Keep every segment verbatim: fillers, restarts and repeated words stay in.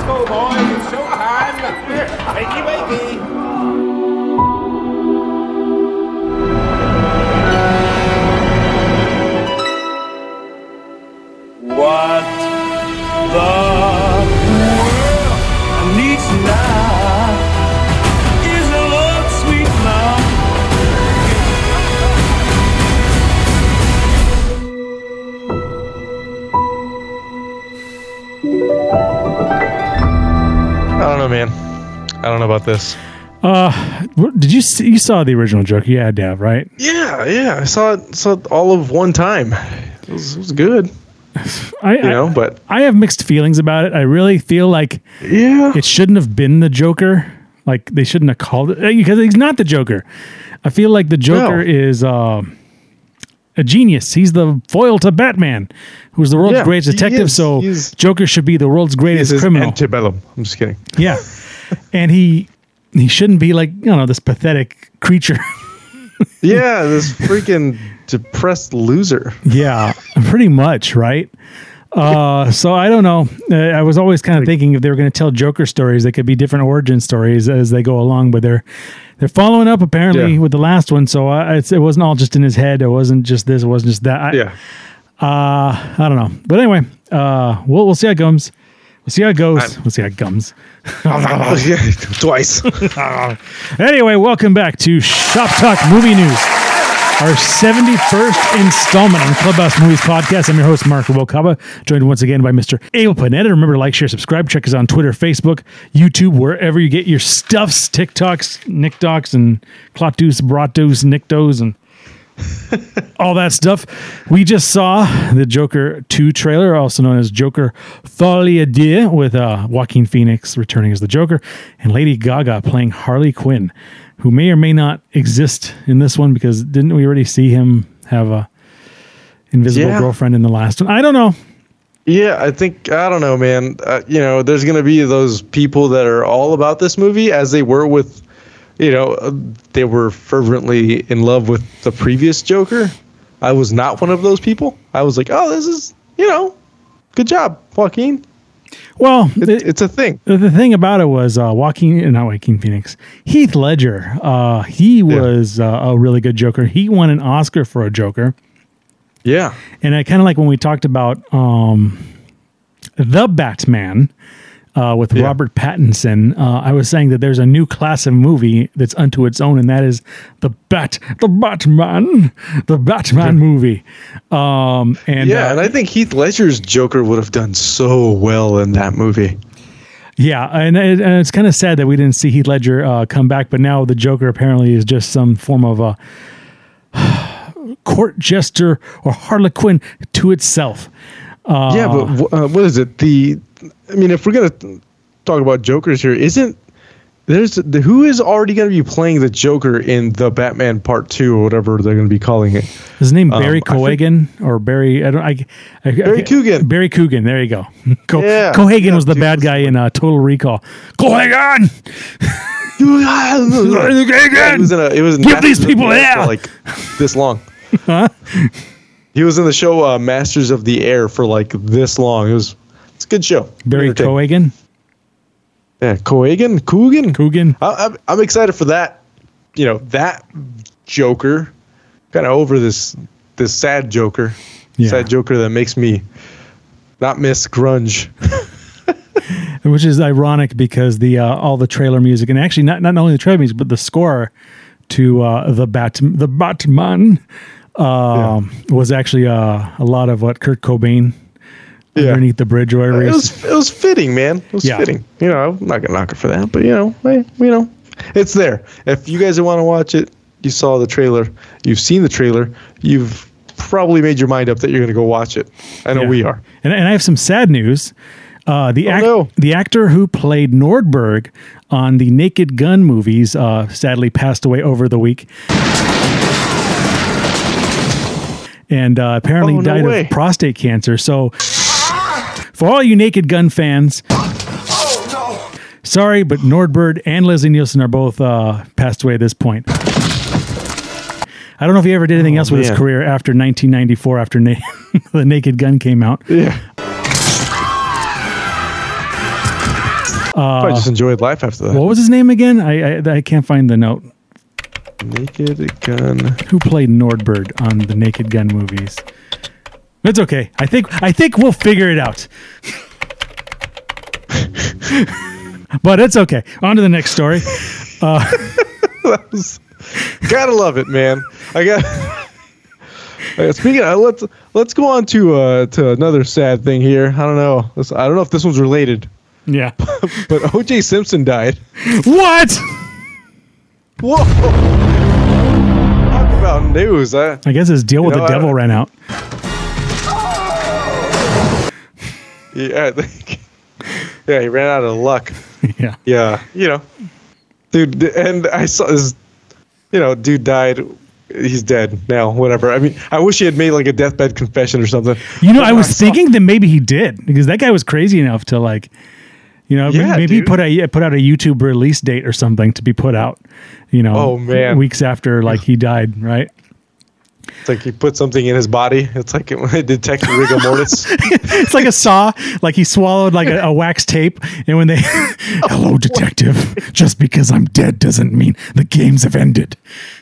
go, boys. It's showtime. Wakey, wakey. What the world needs now is a love, sweet love. I don't know, man. I don't know about this. Uh, did you see, you saw the original Joker? You had to have, right? Yeah, yeah. I saw it, saw it all of one time. It was, it was good. I, You know, I, but I have mixed feelings about it. I really feel like yeah, it shouldn't have been the Joker. Like they shouldn't have called it because he's not the Joker. I feel like the Joker No. is uh, a genius. He's the foil to Batman, who's the world's Yeah, greatest he detective. is. So He's- Joker should be the world's greatest this is criminal. antebellum. I'm just kidding. Yeah, and he he shouldn't be like, you know, this pathetic creature. Yeah, this freaking depressed loser. Yeah, pretty much, right? Uh, so I don't know. Uh, I was always kind of thinking if they were going to tell Joker stories, they could be different origin stories as they go along. But they're they're following up apparently Yeah. with the last one. So uh, it's, it wasn't all just in his head. It wasn't just this. It wasn't just that. I, Yeah. Uh, I don't know. But anyway, uh, we'll we'll see how it goes. We'll see how it goes. I'm- we'll see how it comes. Yeah, twice. Anyway, welcome back to Shop Talk Movie News, our seventy-first installment on Clubhouse Movies Podcast. I'm your host, Mark Wilcaba, joined once again by Mister Abel Panetta. Remember to like, share, subscribe. Check us on Twitter, Facebook, YouTube, wherever you get your stuffs, TikToks, NickDocs, and Clatus, Bratos, Nickdos, and all that stuff. We just saw the Joker two trailer, also known as Joker Folie Deux, with uh, Joaquin Phoenix returning as the Joker and Lady Gaga playing Harley Quinn, who may or may not exist in this one because didn't we already see him have a invisible Yeah. girlfriend in the last one? I don't know. Yeah, I think, I don't know, man. Uh, you know, there's going to be those people that are all about this movie as they were with, you know, uh, they were fervently in love with the previous Joker. I was not one of those people. I was like, oh, this is, you know, good job, Joaquin. Well, It, it- it's a thing. the the thing about it was uh, Joaquin, not Joaquin Phoenix, Heath Ledger. Uh, he was uh, a really good Joker. He won an Oscar for a Joker. Yeah. And I kind of like when we talked about um, The Batman uh, with Yeah. Robert Pattinson. Uh, I was saying that there's a new class of movie that's unto its own, and that is the Bat, the Batman, the Batman movie. Um, and Yeah, uh, and I think Heath Ledger's Joker would have done so well in that movie. yeah, and, it, and it's kind of sad that we didn't see Heath Ledger uh, come back, but now the Joker apparently is just some form of a court jester or Harlequin to itself. Uh, yeah, but wh- uh, what is it? The, I mean, if we're gonna talk about Jokers here, isn't there's the, who is already gonna be playing the Joker in the Batman Part Two or whatever they're gonna be calling it? His name Um, Barry I think- Cohagen or Barry? I don't. I, I, Barry I, Coogan. Barry Coogan. There you go. Co- Yeah. Cohagen Yeah, was the dude, bad that's guy in uh, Total Recall. Cohagen. it was in a, it was in Give Masters these of people the Air air. for like this long. He was in the show uh, Masters of the Air for like this long. It was it's a good show. Barry Entertaining. Cohagen. Yeah, Cohagen, Coogan. Coogan. I, I'm I'm excited for that. You know, that Joker, kind of over this this sad Joker, Yeah. sad Joker that makes me not miss grunge. Which is ironic because the uh, all the trailer music, and actually not not only the trailer music, but the score to uh, the Bat the Batman um, was actually uh, a lot of what Kurt Cobain Yeah. underneath the bridge or whatever. It he is. was it was fitting, man. It was Yeah. fitting. You know, I'm not gonna knock it for that, but you know, hey, you know, it's there. If you guys want to watch it, you saw the trailer, you've seen the trailer, you've probably made your mind up that you're gonna go watch it. I know Yeah. we are. And, and I have some sad news. Uh, the Oh, act- no. the actor who played Nordberg on the Naked Gun movies uh, sadly passed away over the week, and uh, apparently Oh, no died way. of prostate cancer. So, for all you Naked Gun fans, sorry, but Nordberg and Leslie Nielsen are both uh, passed away at this point. I don't know if he ever did anything Oh, else with his man. career after nineteen ninety-four, after Na- the Naked Gun came out. Yeah. I just enjoyed life after that. What was his name again? I, I I can't find the note. Naked Gun. Who played Nordberg on the Naked Gun movies? It's okay. I think I think we'll figure it out. But it's okay. On to the next story. Uh, That was, gotta love it, man. I got. Uh, Speaking of, let's let's go on to uh, to another sad thing here. I don't know. This, I don't know if this one's related, yeah. but O J Simpson died. What? Whoa! Talk about news. I, I guess his deal with know, the devil I- ran out. yeah, I think. Yeah, he ran out of luck. Yeah. Yeah, you know, dude, and I saw this. You know, dude died. He's dead now. Whatever. I mean, I wish he had made like a deathbed confession or something. You know, But I was saw- thinking that maybe he did because that guy was crazy enough to like, you know, Yeah, maybe he dude. put a put out a YouTube release date or something to be put out. You know, Oh, man. weeks after like he died, right? It's like he put something in his body. It's like when they detected rigor mortis. It's like a saw, like he swallowed like a, a wax tape, and when they, hello detective, just because I'm dead doesn't mean the games have ended.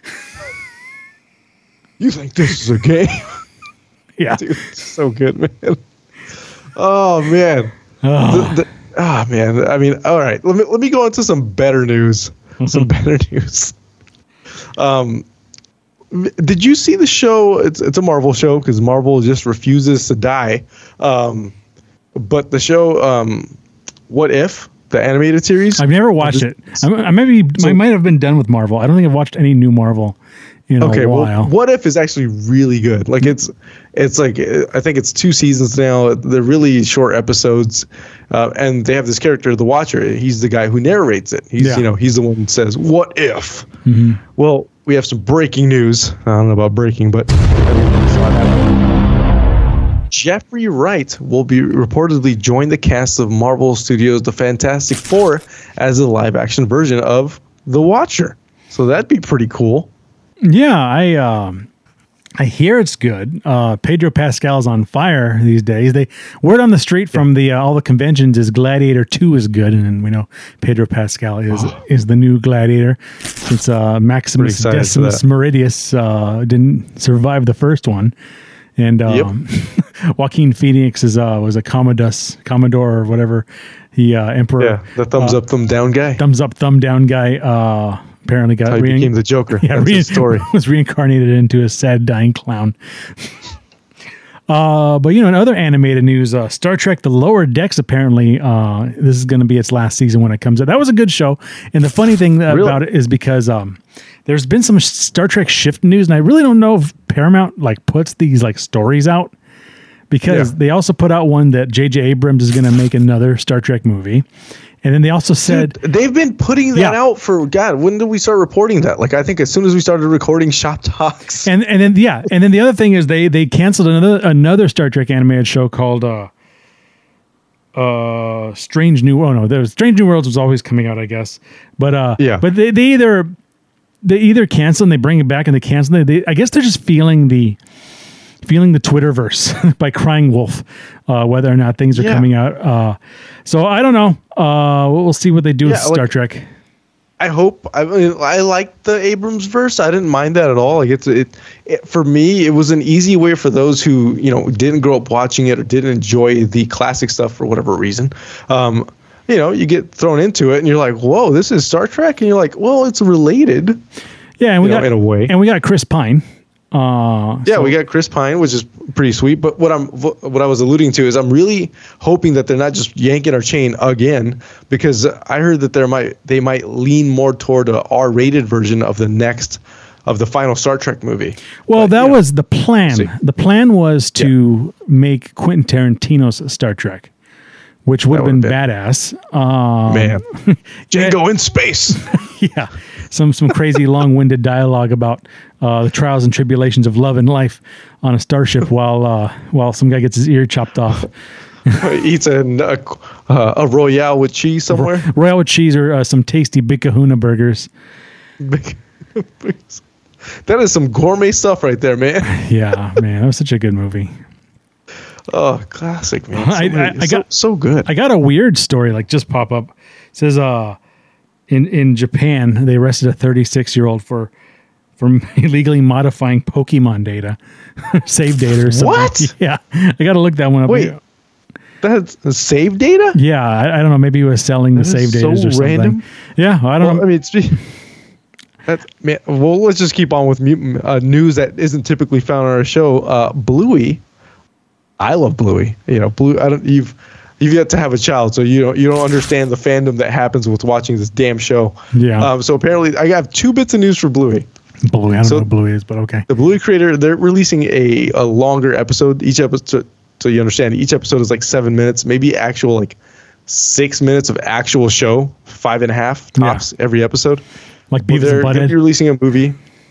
You think this is a game? Yeah. Dude, it's so good, man. Oh man. Oh. The- the- Ah man. I mean, all right. Let me let me go into some better news. Some better news. Um, did you see the show? It's it's a Marvel show because Marvel just refuses to die. Um, but the show, um, What If, the animated series. I've never watched it. I, I maybe I might have been done with Marvel. I don't think I've watched any new Marvel in Okay, a while. well, What If is actually really good. Like it's, it's like I think it's two seasons now. They're really short episodes, uh, and they have this character, the Watcher. He's the guy who narrates it. He's Yeah. you know he's the one who says "What if?" Mm-hmm. Well, we have some breaking news. I don't know about breaking, but everybody saw that. Jeffrey Wright will be reportedly join the cast of Marvel Studios' The Fantastic Four as a live-action version of the Watcher. So that'd be pretty cool. Yeah, I um, I hear it's good. Uh, Pedro Pascal's on fire these days. They word on the street from the uh, all the conventions is Gladiator two is good, and we know Pedro Pascal is is the new Gladiator. It's uh, Maximus Pretty excited for Decimus that. Meridius uh, didn't survive the first one, and um, Joaquin Phoenix is uh, was a Commodus Commodore or whatever. He uh, Emperor. Yeah, the thumbs uh, up, thumb down guy. thumbs up, thumb down guy. Uh, apparently got How he rein- became the Joker. yeah, That's rein- his story. was reincarnated into a sad dying clown. uh, but you know, in other animated news, uh, Star Trek: The Lower Decks apparently uh, this is going to be its last season when it comes out. That was a good show, and the funny thing Really? about it is because um, there's been some Star Trek shift news, and I really don't know if Paramount like puts these like stories out. Because Yeah. they also put out one that J J Abrams is going to make another Star Trek movie. And then they also said, Dude, they've been putting that Yeah. out for God. When did we start reporting that? Like I think as soon as we started recording Shop Talks. and and then yeah, and then the other thing is they they canceled another another Star Trek animated show called uh uh Strange New oh no, there was Strange New Worlds was always coming out, I guess. But uh Yeah. but they, they either they either cancel and they bring it back and they cancel it. They, I guess they're just feeling the feeling the Twitterverse by Crying Wolf, uh, whether or not things are Yeah. coming out. Uh, so I don't know. Uh, we'll see what they do with Yeah, like- Star Trek. I hope. I mean, I like the Abrams verse. I didn't mind that at all. Like it's it, it for me. It was an easy way for those who you know didn't grow up watching it or didn't enjoy the classic stuff for whatever reason. Um, you know, you get thrown into it and you're like, "Whoa, this is Star Trek," and you're like, "Well, it's related." Yeah, and we you know, got in a way. and we got Chris Pine. Uh, Yeah, we got Chris Pine, which is pretty sweet. But what I'm what I was alluding to is I'm really hoping that they're not just yanking our chain again, because I heard that there might they might lean more toward a R-rated version of the next of the final Star Trek movie. well, But, that you know, was the plan. see. The plan was to make Quentin Tarantino's Star Trek, which would have That been would've badass. Um, man, Django in space. yeah, some some crazy long-winded dialogue about uh, the trials and tribulations of love and life on a starship while uh, while some guy gets his ear chopped off. Eats a, a a Royale with cheese somewhere. Royale with cheese or uh, some tasty Big Kahuna burgers. That is some gourmet stuff right there, man. Yeah, man, that was such a good movie. Oh, classic, man. So, I- many- I- I so, got- so good. I got a weird story like just pop up. It says uh in in Japan they arrested a thirty-six year old for for illegally modifying Pokemon data, save data or something. What? Yeah, I got to look that one up. Wait, that's save data? Yeah, I, I don't know. Maybe he was selling the That save is data or so something. random. Yeah, I don't Well, know. I mean, it's, that's man. Well, let's just keep on with mu- uh, news that isn't typically found on our show. Uh, Bluey, I love Bluey. You know, Blue. I don't. You've you've yet to have a child, so you don't you don't understand the fandom that happens with watching this damn show. Yeah. Um, so apparently, I have two bits of news for Bluey. Bluey. I don't so- know what Bluey is, but okay. The Bluey creator, they're releasing a, a longer episode. Each episode, so you understand, each episode is like seven minutes, maybe actual like six minutes of actual show, five and a half tops every episode. Like Well, Beavis they're and going to Butthead. be releasing a movie,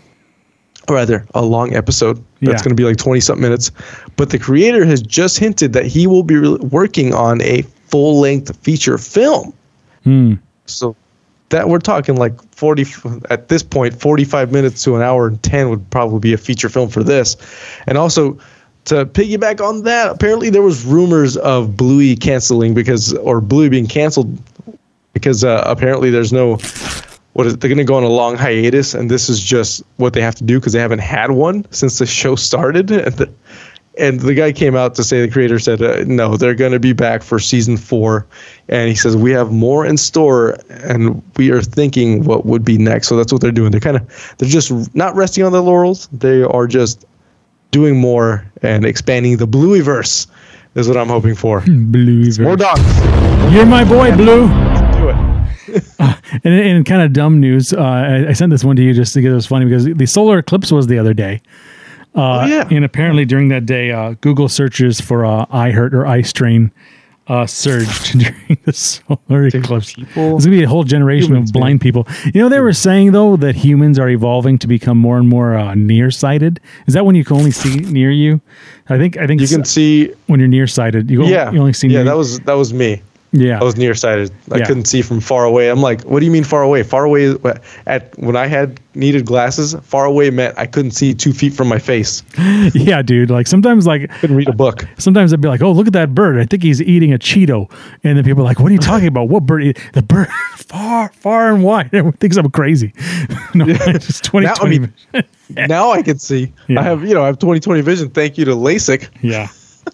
or rather, a long episode that's Yeah. going to be like twenty something minutes. But the creator has just hinted that he will be re- working on a full length feature film. Hmm. So that we're talking like forty at this point, forty-five minutes to an hour and ten would probably be a feature film for this. And also to piggyback on that, apparently there was rumors of Bluey canceling because, or Bluey being canceled because uh, apparently there's no, what is they're going to go on a long hiatus, and this is just what they have to do because they haven't had one since the show started. And the, and the guy came out to say, the creator said, uh, no, they're going to be back for season four. And he says, we have more in store and we are thinking what would be next. So that's what they're doing. They're kind of, they're just not resting on their laurels. They are just doing more and expanding the Blueyverse is what I'm hoping for. Bluey. More dogs. You're my boy, Blue. Do it. And in kind of dumb news, uh, I, I sent this one to you just because it was funny because the solar eclipse was the other day. Uh, Oh, yeah. And apparently during that day, uh, Google searches for uh, eye hurt or eye strain uh, surged during the solar eclipse. people- There's going to be a whole generation Humans, of blind people. You know, they were saying, though, that humans are evolving to become more and more uh, nearsighted. Is that when you can only see near you? I think I think You can s- see, when you're nearsighted, you, yeah, you only see yeah. near That was that was me. yeah. I was nearsighted. I Yeah. couldn't see from far away. I'm like, what do you mean far away? Far away is- at when I had needed glasses, far away meant I couldn't see two feet from my face. yeah, dude. Like sometimes, like Couldn't read a book. sometimes I'd be like, "Oh, look at that bird! I think he's eating a Cheeto." And then people are like, "What are you talking about? What bird? eat-" The bird far, far and wide." Everyone thinks I'm crazy. No, it's just twenty Now, I twenty. mean, now I can see. Yeah. I have, you know, I have twenty twenty vision. Thank you to LASIK. yeah,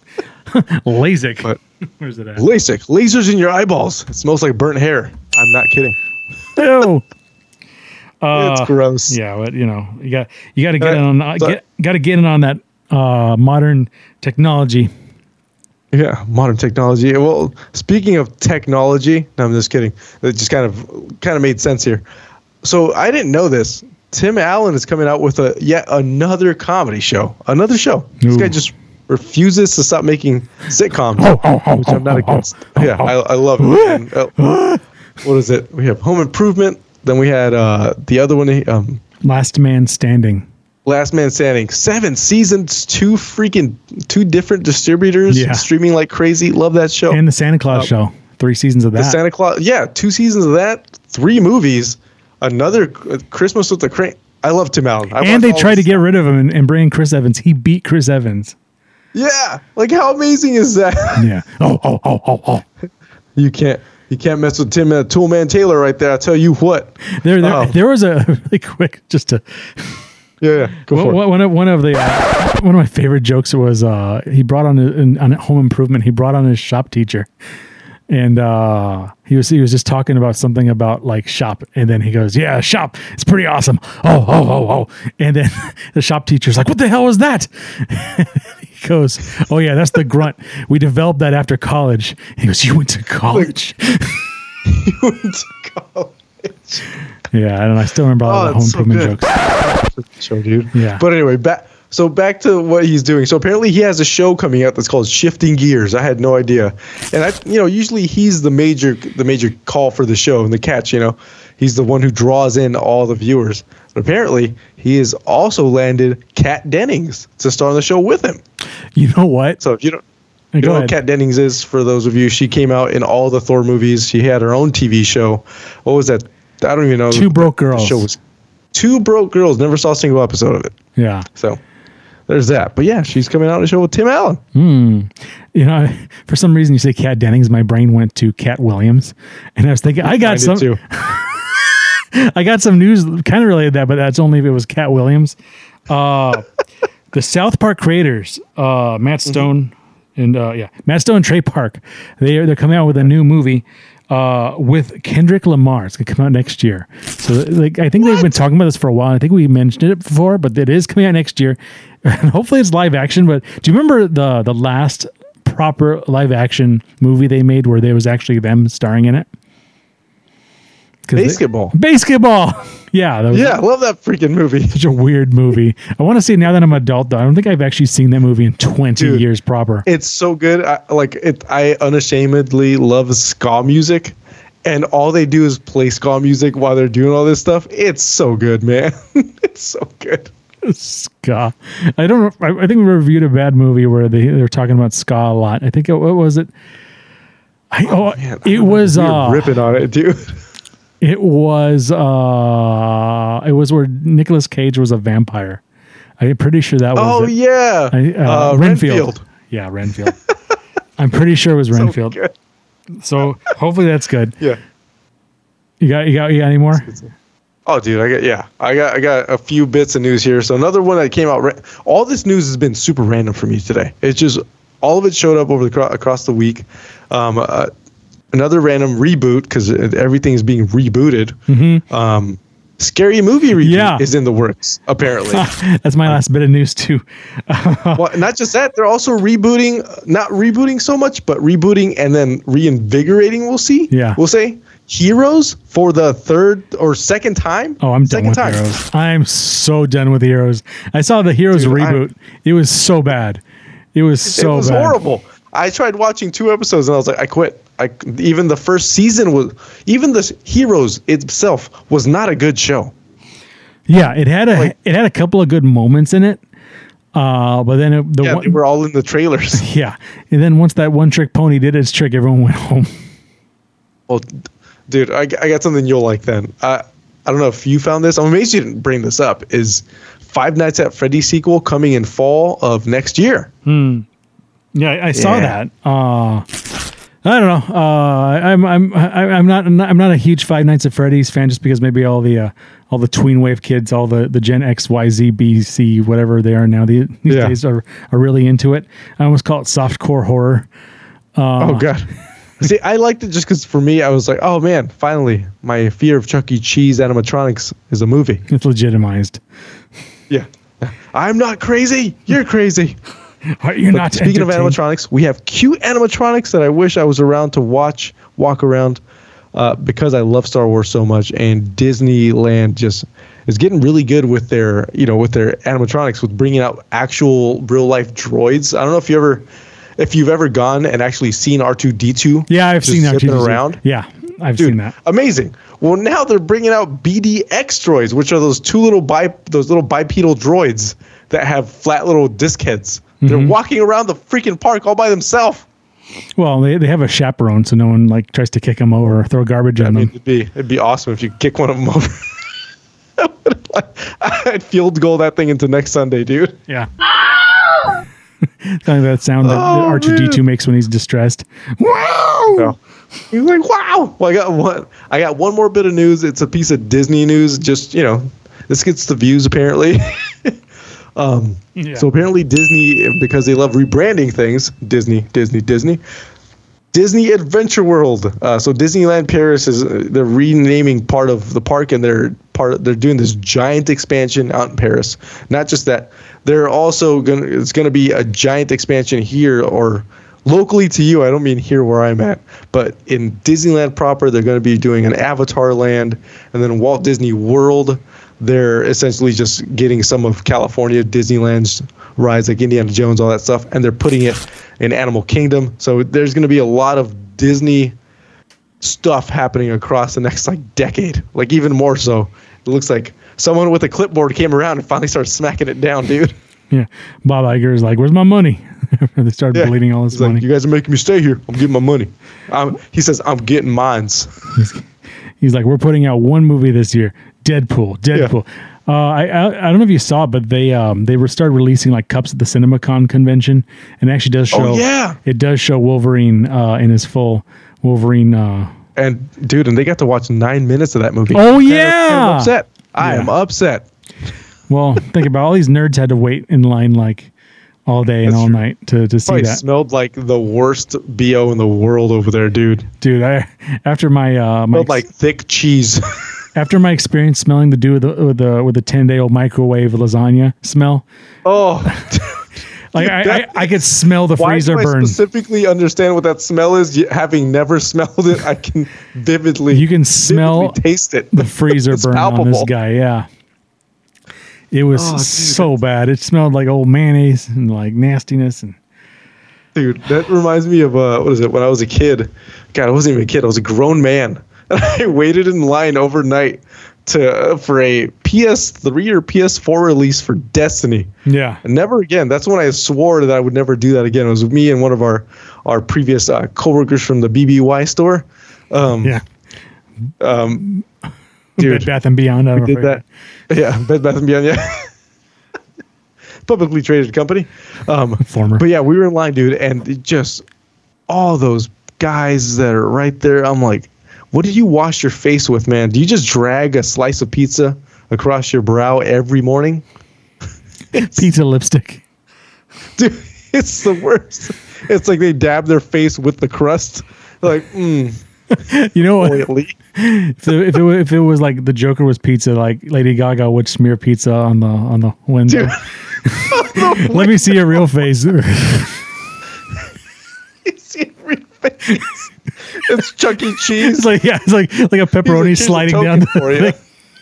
LASIK. But Where's it at? LASIK, lasers in your eyeballs. It smells like burnt hair. I'm not kidding. Ew. Uh, it's gross. Yeah, but you know, you got you got to get Uh, in on uh, so- get got to get in on that uh, modern technology. Yeah, modern technology. Well, speaking of technology, no, I'm just kidding. It just kind of kind of made sense here. So I didn't know this. Tim Allen is coming out with a yet another comedy show. Another show. This Ooh. guy just refuses to stop making sitcoms, Oh, oh, oh, which I'm not oh, oh, against. Yeah, I, I love it. And, uh, what is it? We have Home Improvement. Then we had uh, the other one, um, Last Man Standing. Last Man Standing. Seven seasons, two freaking, two different distributors Yeah. streaming like crazy. Love that show. And the Santa Claus Show. Three seasons of The that. Santa Claus, yeah, two seasons of that, three movies, another uh, Christmas with the Crane. I love Tim Allen. I and watch they all tried to his- get rid of him and, and bring in Chris Evans. He beat Chris Evans. Yeah, like how amazing is that? Yeah. Oh, oh, oh, oh, oh. you can't, you can't mess with Tim uh, Toolman Taylor right there. I tell you what. There, there, Oh. there was a really quick, just to Yeah, yeah, go for one, it. one of one of the uh, one of my favorite jokes was uh, he brought on a, on Home Improvement. He brought on his shop teacher, and uh, he was he was just talking about something about like shop, and then he goes, "Yeah, shop, it's pretty awesome." Oh, oh, oh, oh, and then the shop teacher's like, "What the hell is that?" He goes, "Oh yeah, that's the grunt. We developed that after college." He goes, "You went to college?" You went to college. Yeah, and I still remember all Oh, the Home it's so Improvement good. jokes. Show, dude. Yeah. But anyway, back. So back to what he's doing. So apparently he has a show coming out that's called Shifting Gears. I had no idea. And I, you know, usually he's the major, the major call for the show and the catch. You know, he's the one who draws in all the viewers. But apparently he has also landed Kat Dennings to star on the show with him. You know what? So if you don't. Hey, You go know ahead. what Kat Dennings is, for those of you. She came out in all the Thor movies. She had her own T V show. What was that? I don't even know. Two Broke The Girls. show was Two Broke Girls. Never saw a single episode of it. Yeah. So there's that. But yeah, she's coming out on a show with Tim Allen. You know, for some reason you say Kat Dennings, my brain went to Cat Williams, and I was thinking I got I did some. too. I got some news kind of related to that, but that's only if it was Cat Williams. Uh, the South Park creators, uh, Matt Stone and uh, yeah, Matt Stone and Trey Park, they are, they're coming out with a new movie uh, with Kendrick Lamar. It's gonna come out next year. So like, I think what? they've been talking about this for a while. I think we mentioned it before, but it is coming out next year, and hopefully it's live action. But do you remember the the last proper live action movie they made where there was actually them starring in it? Basketball. They, basketball. Yeah. That was yeah, I love that freaking movie. Such a weird movie. I want to see it now that I'm an adult, though. I don't think I've actually seen that movie in twenty Dude, years proper. It's so good. I, like it, I unashamedly love ska music, and all they do is play ska music while they're doing all this stuff. It's so good, man. It's so good. Ska. I don't. I, I think we reviewed a bad movie where they they were talking about ska a lot. I think it, what was it? I, oh, Man, it was we were uh, ripping on it, dude. It was uh, it was where Nicolas Cage was a vampire. I'm pretty sure that was. Oh it. yeah, I, uh, uh, Renfield. Renfield. Yeah, Renfield. I'm pretty sure it was Renfield. So, so hopefully that's good. yeah. You got you got you got any more? Oh, dude, I got yeah, I got I got a few bits of news here. So another one that came out. Ra- all this news has been super random for me today. It's just all of it showed up over the cro- across the week. Um, uh, another random reboot because everything is being rebooted. Mm-hmm. Um, Scary Movie reboot yeah. is in the works apparently. That's my last bit of news too. Well, not just that, they're also rebooting, not rebooting so much, but rebooting and then reinvigorating. We'll see. Yeah, we'll say. Heroes for the third or second time. Oh, I'm second done with time. Heroes. I'm so done with Heroes. I saw the Heroes Dude, reboot. I'm, it was so bad. It was so It was bad. horrible. I tried watching two episodes and I was like, I quit. I even the first season was even the Heroes itself was not a good show. Yeah, it had a like, it had a couple of good moments in it. Uh, but then it, the yeah, one, they were all in the trailers. Yeah, and then once that one trick pony did its trick, everyone went home. Well, dude, I, I got something you'll like then. Uh, I don't know if you found this. I'm amazed you didn't bring this up. Is Five Nights at Freddy's sequel coming in fall of next year? Hmm. Yeah, I, I saw Yeah. that. Uh, I don't know. Uh, I'm I'm I'm not I'm not a huge Five Nights at Freddy's fan just because maybe all the uh, all the tween wave kids, all the, the Gen X, Y, Z, B, C, whatever they are now these Yeah. days are are really into it. I almost call it softcore horror. Uh, Oh god. See, I liked it just because for me, I was like, oh man, finally, my fear of Chuck E. Cheese animatronics is a movie. It's legitimized. Yeah. I'm not crazy. You're crazy. Are you But not speaking of entertained? animatronics, we have cute animatronics that I wish I was around to watch, walk around, uh, because I love Star Wars so much, and Disneyland just is getting really good with their, you know, with their animatronics, with bringing out actual real life droids. I don't know if you ever, if you've ever gone and actually seen R two D two. Yeah, I've just seen that zipping around. Yeah, I've Dude, seen that. amazing. Well, now they're bringing out B D X droids, which are those two little bi- those little bipedal droids that have flat little disc heads. They're Mm-hmm. walking around the freaking park all by themselves. Well, they, they have a chaperone, so no one like tries to kick them over or throw garbage I on mean, them. it'd be it'd be awesome if you kick one of them over. I would like, I'd field goal that thing into next Sunday, dude. Yeah. Kind of that sound that Oh, R two D two makes when he's distressed. Wow! So, he's like, wow. Well, I got one. I got one more bit of news. It's a piece of Disney news. Just you know, this gets the views apparently. um, Yeah. So apparently Disney, because they love rebranding things, Disney, Disney, Disney. Disney Adventure World. Uh, so Disneyland Paris is uh, they're renaming part of the park, and they're part. They're doing this giant expansion out in Paris. Not just that, they're also gonna. It's gonna be a giant expansion here or locally to you. I don't mean here where I'm at, but in Disneyland proper, they're gonna be doing an Avatar Land, and then Walt Disney World. They're essentially just getting some of California Disneyland's rides like Indiana Jones, all that stuff, and they're putting it in Animal Kingdom. So there's going to be a lot of Disney stuff happening across the next like decade, like even more so. It looks like someone with a clipboard came around and finally started smacking it down, dude. Yeah. Bob Iger is like, where's my money? They started Yeah. bleeding all this He's money. like, you guys are making me stay here. I'm getting my money. I'm, he says, I'm getting mines. He's like, we're putting out one movie this year, Deadpool. Deadpool. Uh, I, I I don't know if you saw it, but they um they were started releasing like cups at the CinemaCon convention, and it actually does show. Oh, yeah. It does show Wolverine uh, in his full Wolverine. Uh, And dude, and they got to watch nine minutes of that movie. Oh, I'm yeah. upset. I Yeah. am upset. well, think about all these nerds had to wait in line like all day and That's all true. night to to see Probably that. smelled like the worst B O in the world over there, dude. Dude, I after my uh my Smelled like thick cheese. after my experience smelling the do with the with the with the ten day old microwave lasagna smell, Oh, like Dude, I, that- I I could smell the why freezer do I burn. specifically understand what that smell is? Yet having never smelled it, I can vividly You can vividly smell taste it. the freezer It's burn on this palpable. guy. Yeah, it was Oh, dude, so bad. It smelled like old mayonnaise and like nastiness and. Dude, that reminds me of uh, what is it? When I was a kid, God, I wasn't even a kid. I was a grown man, and I waited in line overnight to uh, for a P S three or P S four release for Destiny. Yeah. And never again. That's when I swore that I would never do that again. It was me and one of our our previous uh, coworkers from the B B Y store. Um, Yeah. um, Bed dude, Bath and Beyond. I don't did know. that. Yeah, Bed Bath and Beyond. Yeah. Publicly traded company. Um, Former. But yeah, we were in line, dude, and it just all those guys that are right there. I'm like, what do you wash your face with, man? Do you just drag a slice of pizza across your brow every morning? Pizza lipstick. Dude, it's the worst. It's like they dab their face with the crust. Like, mm, You know what? oily. If it, if it wa- if it was like the Joker was pizza, like Lady Gaga would smear pizza on the on the window. Dude. Let me see your real face. You see every face. It's Chuck E. Cheese. It's like yeah, it's like like a Here's pepperoni here's a sliding token down the for you.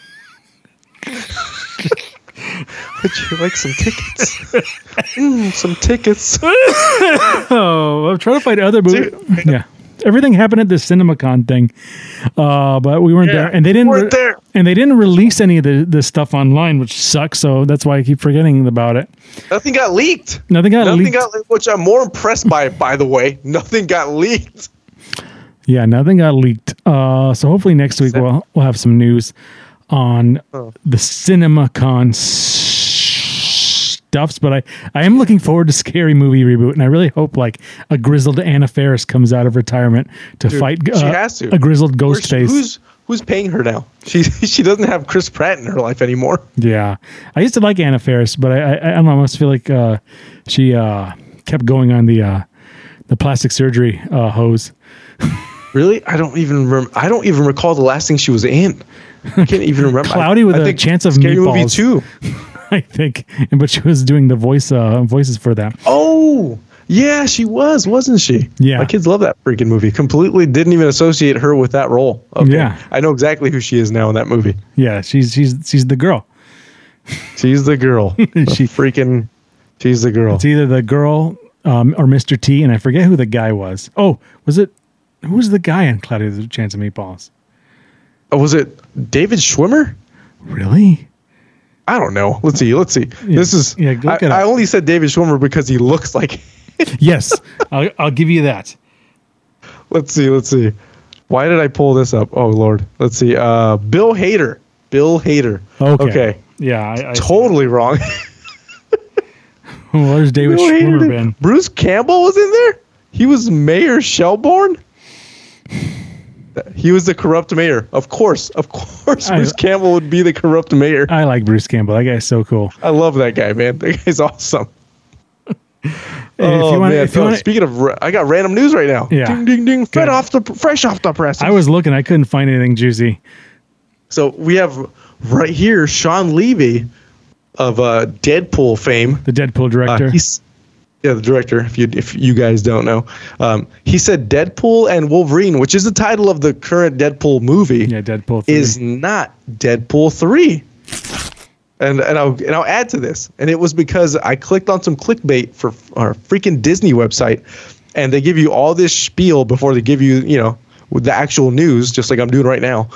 thing. Would you like some tickets? Mm, some tickets. Oh, I'm trying to find other movies. Dude. Yeah, everything happened at the CinemaCon thing, uh, but we weren't Yeah, there, and they didn't. weren't re- there. And they didn't release any of the, the stuff online, which sucks. So that's why I keep forgetting about it. Nothing got leaked. Nothing got Nothing leaked. got leaked, which I'm more impressed by, by the way. Nothing got leaked. Yeah, nothing got leaked. Uh, so hopefully next week Except- we'll we'll have some news on Oh. the CinemaCon s- stuffs. But I, I am looking forward to Scary Movie reboot, and I really hope like a grizzled Anna Faris comes out of retirement to Dude, fight she uh, has to. a grizzled Where's- Ghostface. Who's who's paying her now? She she doesn't have Chris Pratt in her life anymore. Yeah, I used to like Anna Faris, but I I, I don't know. I must feel like uh, she uh, kept going on the uh, the plastic surgery uh, hose. Really? I don't even rem- I don't even recall the last thing she was in. I can't even remember. Cloudy I, with I a think Chance of Scary Movie Meatballs. two. I think, and but she was doing the voice uh, voices for them. Oh, yeah, she was, wasn't she? Yeah. My kids love that freaking movie. Completely didn't even associate her with that role. Okay. Yeah. I know exactly who she is now in that movie. Yeah, she's she's she's the girl. She's the girl. The She- freaking she's the girl. It's either the girl um, or Mister T, and I forget who the guy was. Oh, was it? Who was the guy on Cloudy with a Chance of Meatballs? Oh, was it David Schwimmer? Really? I don't know. Let's see. Let's see. Yeah. This is. Yeah, look I, it up. I only said David Schwimmer because he looks like. Yes, I'll, I'll give you that. Let's see. Let's see. Why did I pull this up? Oh Lord. Let's see. Uh, Bill Hader. Bill Hader. Okay. Okay. Yeah, I, I Totally wrong. Where's David Bill Schwimmer Hader. been? Bruce Campbell was in there. He was Mayor Shelbourne. He was the corrupt mayor. Of course, of course, I- Bruce Campbell would be the corrupt mayor. I like Bruce Campbell. That guy's so cool. I love that guy, man. That guy's awesome. Hey, oh if you want, man! if you Oh, want, speaking of, ra- I got random news right now. Yeah. Ding ding ding! Fresh Good. off the fresh off the press. I was looking, I couldn't find anything juicy. So we have right here Sean Levy of uh, Deadpool fame. The Deadpool director. Uh, he's yeah, the director. If you if you guys don't know, um, he said Deadpool and Wolverine, which is the title of the current Deadpool movie, yeah, Deadpool three. is not Deadpool three. And and I'll and I'll add to this. And it was because I clicked on some clickbait for our freaking Disney website, and they give you all this spiel before they give you you know with the actual news, just like I'm doing right now.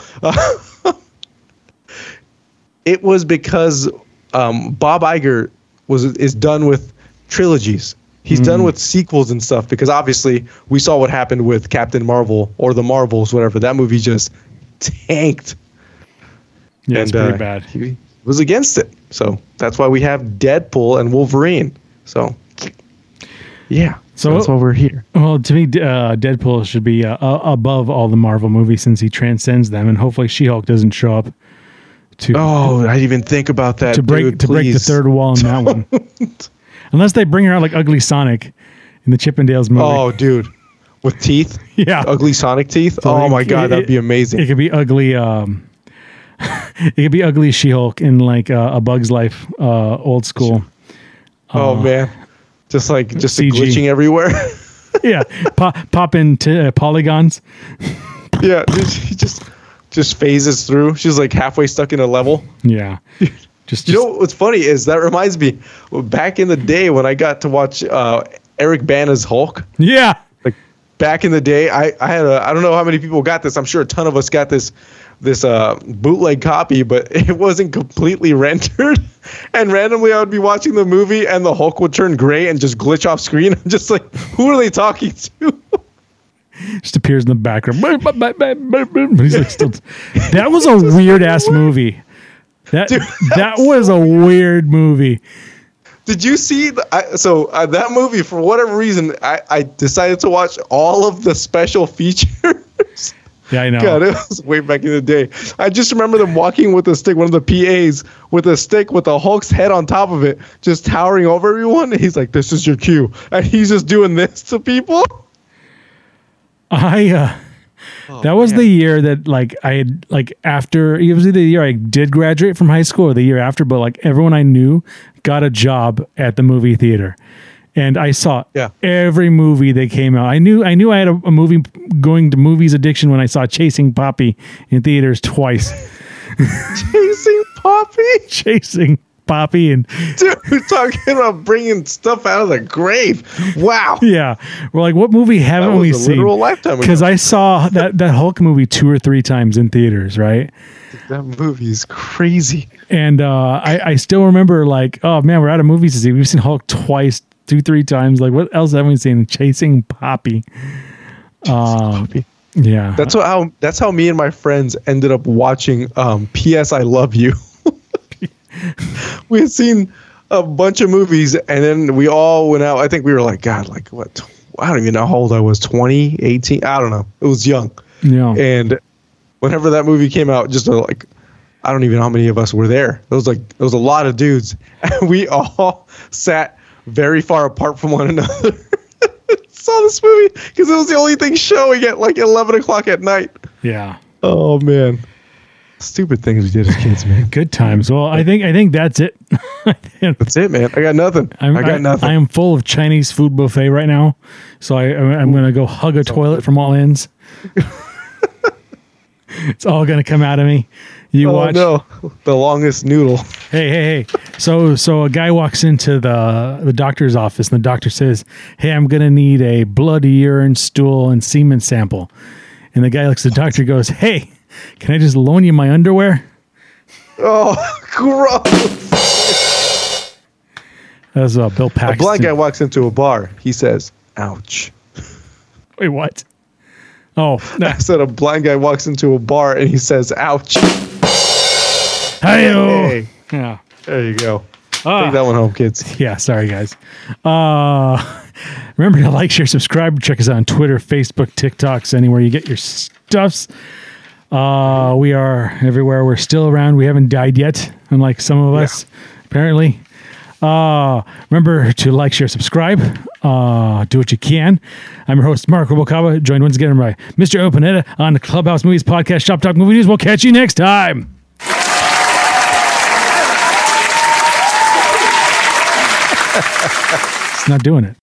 It was because um, Bob Iger was is done with trilogies. He's done with sequels and stuff because obviously we saw what happened with Captain Marvel or the Marvels, whatever. That movie just tanked. yeah, it's And, pretty uh, bad. He, was against it. So that's why we have Deadpool and Wolverine. So yeah, So that's why we're here. Well, to me, uh, Deadpool should be uh, uh, above all the Marvel movies since he transcends them, and hopefully She-Hulk doesn't show up to Oh, I didn't even think about that. to break dude, to break the please. third wall in that one. Unless they bring her out like Ugly Sonic in the Chippendales movie. Oh, dude, with teeth, yeah, ugly Sonic teeth. So oh it- my god, it- that'd be amazing. it could be ugly. Um, it could be ugly She-Hulk in like uh, A Bug's Life, uh, old school. oh man, just like just C G. glitching everywhere. Yeah, pop, pop into uh, polygons. Yeah, dude, she just just phases through. She's like halfway stuck in a level. Yeah, just, You just know what's funny is that reminds me back in the day when I got to watch uh, Eric Bana's Hulk. yeah. Like back in the day, I, I had a I don't know how many people got this. I'm sure a ton of us got this this uh, bootleg copy, but it wasn't completely rendered. And randomly, I would be watching the movie, and the Hulk would turn gray and just glitch off screen. I'm just like, who are they talking to? Just appears in the background. He's like still, that was a weird ass movie. That Dude, that was a weird movie. Did you see? The, I, so uh, that movie, for whatever reason, I, I decided to watch all of the special features. Yeah, I know. God, it was way back in the day. I just remember them walking with a stick, one of the P As with a stick with the Hulk's head on top of it, just towering over everyone. And he's like, "This is your cue," and he's just doing this to people. I uh, that was the year that like I had like after it was either the year I did graduate from high school or the year after, but like everyone I knew got a job at the movie theater. And I saw Yeah. every movie that came out. I knew I knew I had a, a movie going to movies addiction when I saw Chasing Poppy in theaters twice. Chasing Poppy, Chasing Poppy and dude, we're talking about bringing stuff out of the grave. Wow, yeah, we're like, what movie haven't that was we a seen? literal lifetime ago. Because I saw that that Hulk movie two or three times in theaters, right? That movie is crazy. And uh, I, I still remember like, oh man, we're out of movies to see. We've seen Hulk twice, two, three times. Like, what else haven't we seen? Chasing Poppy. Um, Poppy. yeah. That's what, how that's how me and my friends ended up watching um, P S I Love You. We had seen a bunch of movies, and then we all went out. I think we were like, God, like what? I don't even know how old I was. twenty, eighteen I don't know. It was young. yeah. And whenever that movie came out, just uh, like, I don't even know how many of us were there. It was like, it was a lot of dudes. And we all sat very far apart from one another. Saw this movie because it was the only thing showing at like eleven o'clock at night. yeah. Oh, man. Stupid things we did as kids, man. Good times. Well, I think I think that's it. That's it, man. I got nothing. I'm, I got nothing. I am full of Chinese food buffet right now, so I, I'm going to go hug a toilet from all ends. It's all going to come out of me. You oh, watch. no. The longest noodle. Hey, hey, hey. So so a guy walks into the the doctor's office and the doctor says, "Hey, I'm going to need a blood, urine, stool, and semen sample." And the guy looks at the doctor and goes, "Hey, can I just loan you my underwear?" Oh, gross. That was uh, Bill A Paxton. blind guy walks into a bar. He says, ouch. Wait, what? Oh, I said a blind guy walks into a bar and he says, ouch. hey-o. Hey, Yeah. there you go. Ah. Take that one home, kids. Yeah, sorry guys. Uh, remember to like, share, subscribe. Check us out on Twitter, Facebook, TikToks, anywhere you get your stuffs. Uh, we are everywhere. We're still around. We haven't died yet, unlike some of us, apparently. Uh, remember to like, share, subscribe. Uh, do what you can. I'm your host, Mark Rubalcaba, joined once again by Mister Openetta on the Clubhouse Movies Podcast, Shop Talk Movie News. We'll catch you next time. It's not doing it.